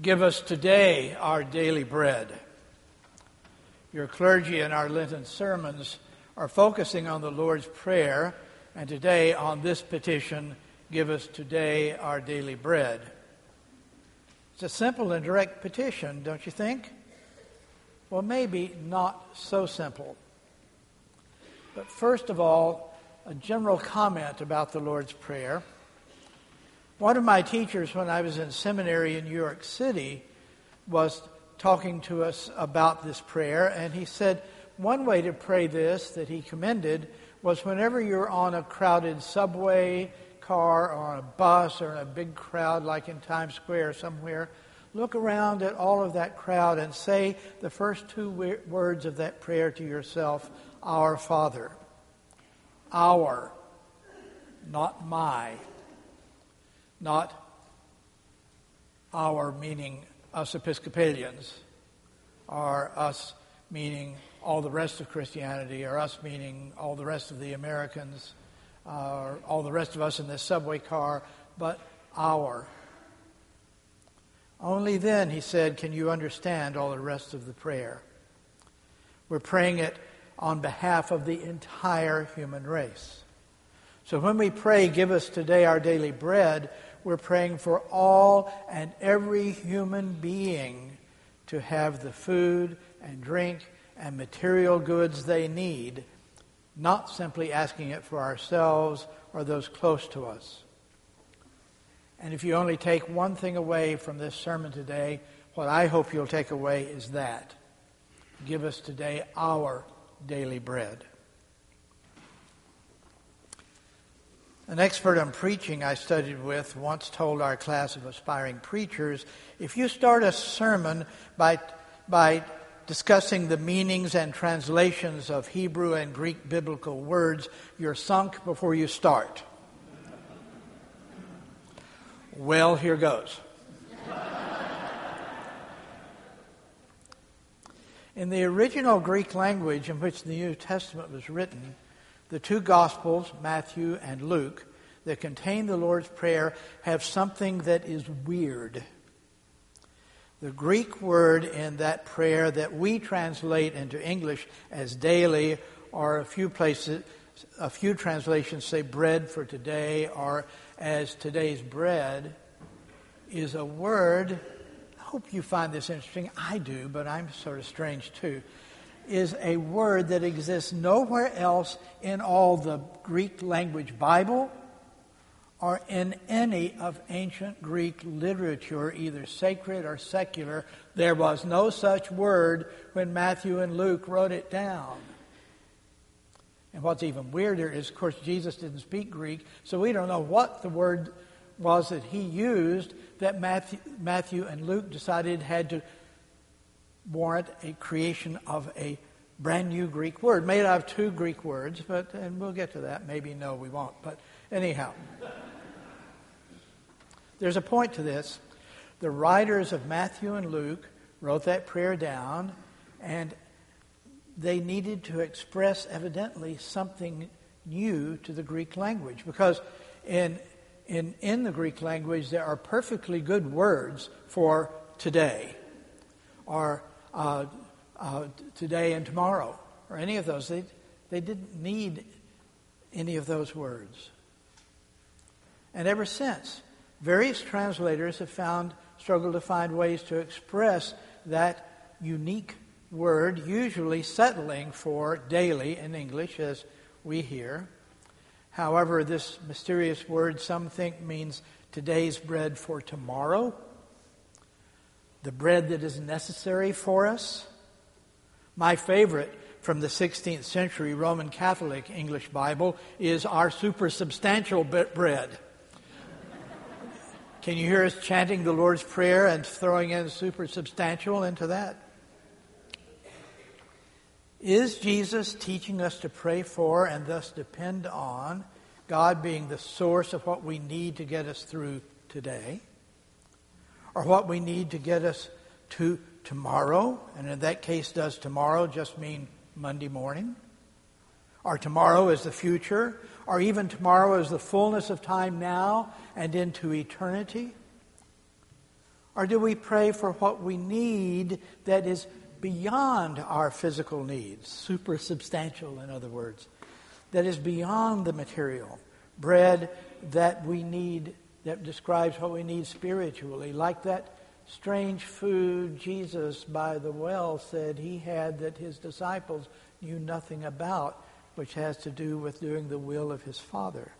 Give us today our daily bread. Your clergy in our Lenten sermons are focusing on the Lord's Prayer, and today on this petition, give us today our daily bread. It's a simple and direct petition, don't you think? Well, maybe not so simple. But first of all, a general comment about the Lord's Prayer. One of my teachers when I was in seminary in New York City was talking to us about this prayer, and he said one way to pray this that he commended was whenever you're on a crowded subway car or on a bus or in a big crowd like in Times Square somewhere, look around at all of that crowd and say the first two words of that prayer to yourself, Our Father. Our, not my. Not our meaning us Episcopalians, or us meaning all the rest of Christianity, or us meaning all the rest of the Americans, or all the rest of us in this subway car, but our. Only then, he said, can you understand all the rest of the prayer. We're praying it on behalf of the entire human race. So when we pray, give us today our daily bread, we're praying for all and every human being to have the food and drink and material goods they need, not simply asking it for ourselves or those close to us. And if you only take one thing away from this sermon today, what I hope you'll take away is that. Give us today our daily bread. An expert on preaching I studied with once told our class of aspiring preachers, if you start a sermon by discussing the meanings and translations of Hebrew and Greek biblical words, you're sunk before you start. Well, here goes. In the original Greek language in which the New Testament was written, the two Gospels, Matthew and Luke, that contain the Lord's Prayer have something that is weird. The Greek word in that prayer that we translate into English as daily, or a few translations say bread for today, or as today's bread, is a word, I hope you find this interesting, I do, but I'm sort of strange too, is a word that exists nowhere else in all the Greek language Bible or in any of ancient Greek literature, either sacred or secular. There was no such word when Matthew and Luke wrote it down. And what's even weirder is, of course, Jesus didn't speak Greek, so we don't know what the word was that he used that Matthew and Luke decided had to warrant a creation of a brand new Greek word, made out of two Greek words, and we'll get to that. Maybe no, we won't. But anyhow, there's a point to this. The writers of Matthew and Luke wrote that prayer down, and they needed to express evidently something new to the Greek language, because in the Greek language there are perfectly good words for today, or today and tomorrow, or any of those. They didn't need any of those words. And ever since, various translators have struggled to find ways to express that unique word, usually settling for daily in English, as we hear. However, this mysterious word some think means today's bread for tomorrow, the bread that is necessary for us. My favorite from the 16th century Roman Catholic English Bible is our supersubstantial bread. Can you hear us chanting the Lord's Prayer and throwing in supersubstantial into that? Is Jesus teaching us to pray for and thus depend on God being the source of what we need to get us through today? Or what we need to get us to tomorrow? And in that case, does tomorrow just mean Monday morning? Or tomorrow is the future? Or even tomorrow is the fullness of time now and into eternity? Or do we pray for what we need that is beyond our physical needs, supersubstantial, in other words, that is beyond the material? Bread that we need, that describes what we need spiritually, like that strange food Jesus by the well said he had that his disciples knew nothing about, which has to do with doing the will of his Father.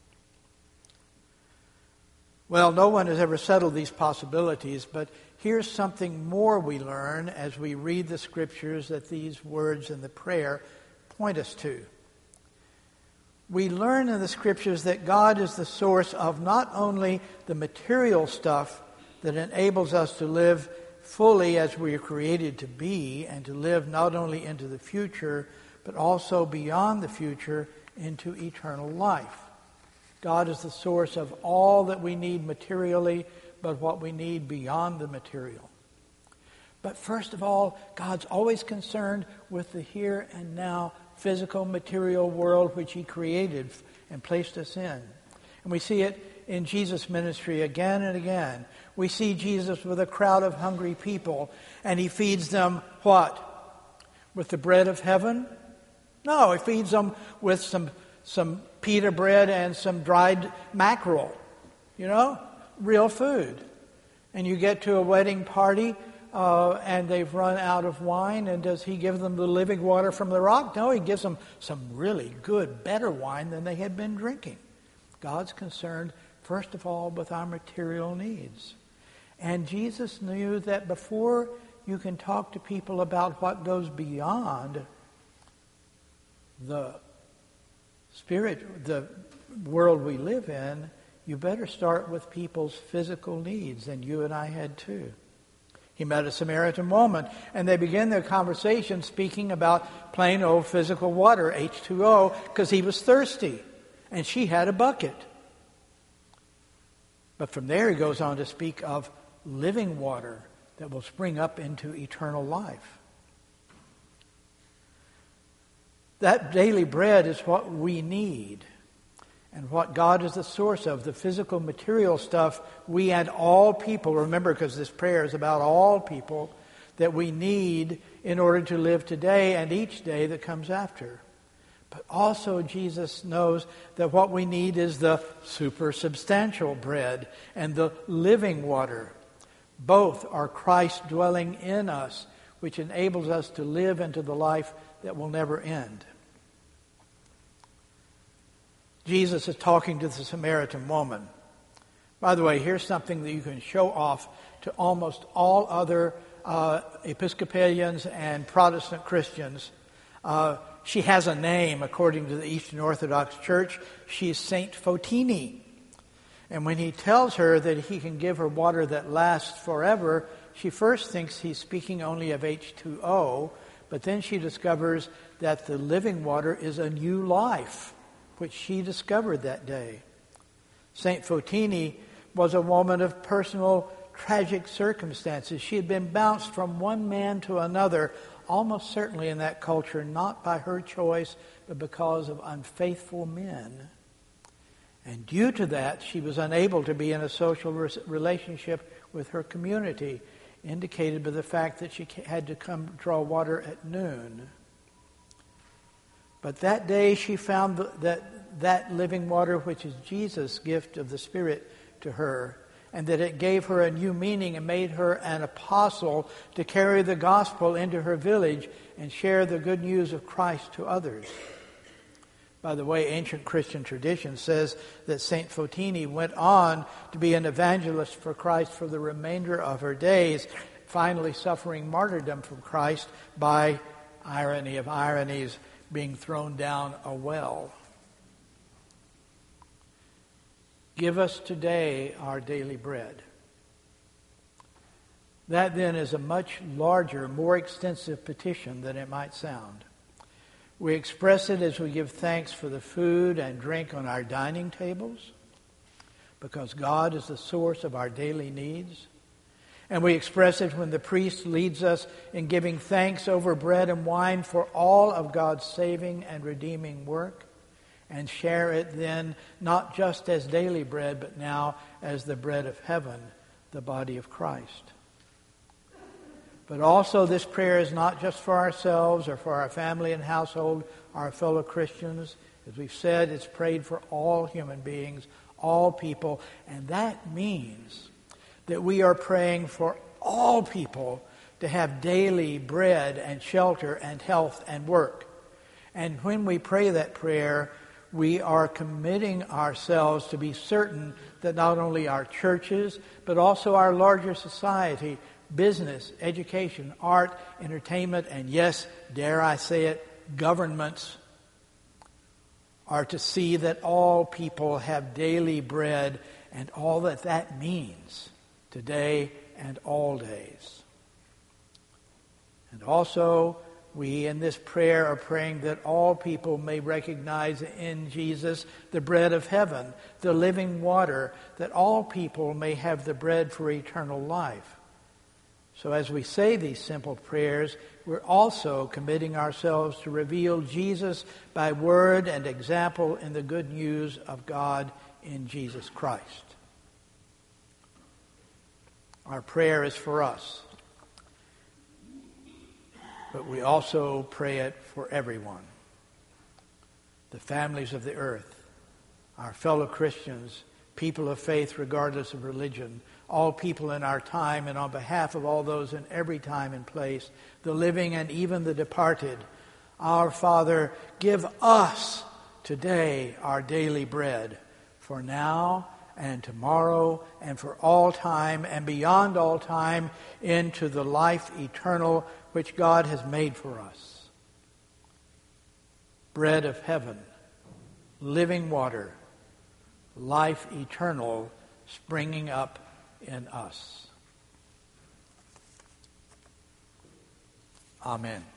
Well, no one has ever settled these possibilities, but here's something more we learn as we read the Scriptures that these words in the prayer point us to. We learn in the Scriptures that God is the source of not only the material stuff that enables us to live fully as we are created to be, and to live not only into the future, but also beyond the future into eternal life. God is the source of all that we need materially, but what we need beyond the material. But first of all, God's always concerned with the here and now physical material world which he created and placed us in. And we see it in Jesus' ministry again and again. We see Jesus with a crowd of hungry people, and he feeds them what? With the bread of heaven? No, he feeds them with some pita bread and some dried mackerel. Real food. And you get to a wedding party, and they've run out of wine, and does he give them the living water from the rock? No, he gives them some really good, better wine than they had been drinking. God's concerned, first of all, with our material needs. And Jesus knew that before you can talk to people about what goes beyond the spirit, the world we live in, you better start with people's physical needs, and you and I had too. He met a Samaritan woman, and they began their conversation speaking about plain old physical water, H2O, because he was thirsty, and she had a bucket. But from there he goes on to speak of living water that will spring up into eternal life. That daily bread is what we need, and what God is the source of, the physical material stuff we and all people, remember, because this prayer is about all people, that we need in order to live today and each day that comes after. But also Jesus knows that what we need is the supersubstantial bread and the living water. Both are Christ dwelling in us, which enables us to live into the life that will never end. Jesus is talking to the Samaritan woman. By the way, here's something that you can show off to almost all other Episcopalians and Protestant Christians. She has a name according to the Eastern Orthodox Church. She's Saint Fotini. And when he tells her that he can give her water that lasts forever, she first thinks he's speaking only of H2O, but then she discovers that the living water is a new life, which she discovered that day. Saint Fotini was a woman of personal tragic circumstances. She had been bounced from one man to another, almost certainly in that culture, not by her choice, but because of unfaithful men. And due to that, she was unable to be in a social relationship with her community, indicated by the fact that she had to come draw water at noon. But that day she found that living water, which is Jesus' gift of the Spirit to her, and that it gave her a new meaning and made her an apostle to carry the gospel into her village and share the good news of Christ to others. By the way, ancient Christian tradition says that Saint Fotini went on to be an evangelist for Christ for the remainder of her days, finally suffering martyrdom for Christ by, irony of ironies, being thrown down a well. Give us today our daily bread. That then is a much larger, more extensive petition than it might sound. We express it as we give thanks for the food and drink on our dining tables, because God is the source of our daily needs. And we express it when the priest leads us in giving thanks over bread and wine for all of God's saving and redeeming work, and share it then not just as daily bread, but now as the bread of heaven the body of Christ. But also this prayer is not just for ourselves or for our family and household, our fellow Christians. As we've said, it's prayed for all human beings, all people. And that means that we are praying for all people to have daily bread and shelter and health and work. And when we pray that prayer, we are committing ourselves to be certain that not only our churches, but also our larger society, business, education, art, entertainment, and yes, dare I say it, governments are to see that all people have daily bread and all that that means today and all days. And also, we in this prayer are praying that all people may recognize in Jesus the bread of heaven, the living water, that all people may have the bread for eternal life. So as we say these simple prayers, we're also committing ourselves to reveal Jesus by word and example in the good news of God in Jesus Christ. Our prayer is for us, but we also pray it for everyone. The families of the earth, our fellow Christians, people of faith regardless of religion, all people in our time, and on behalf of all those in every time and place, the living and even the departed. Our Father, give us today our daily bread, for now and tomorrow and for all time and beyond all time, into the life eternal which God has made for us. Bread of heaven, living water, life eternal springing up in us. Amen.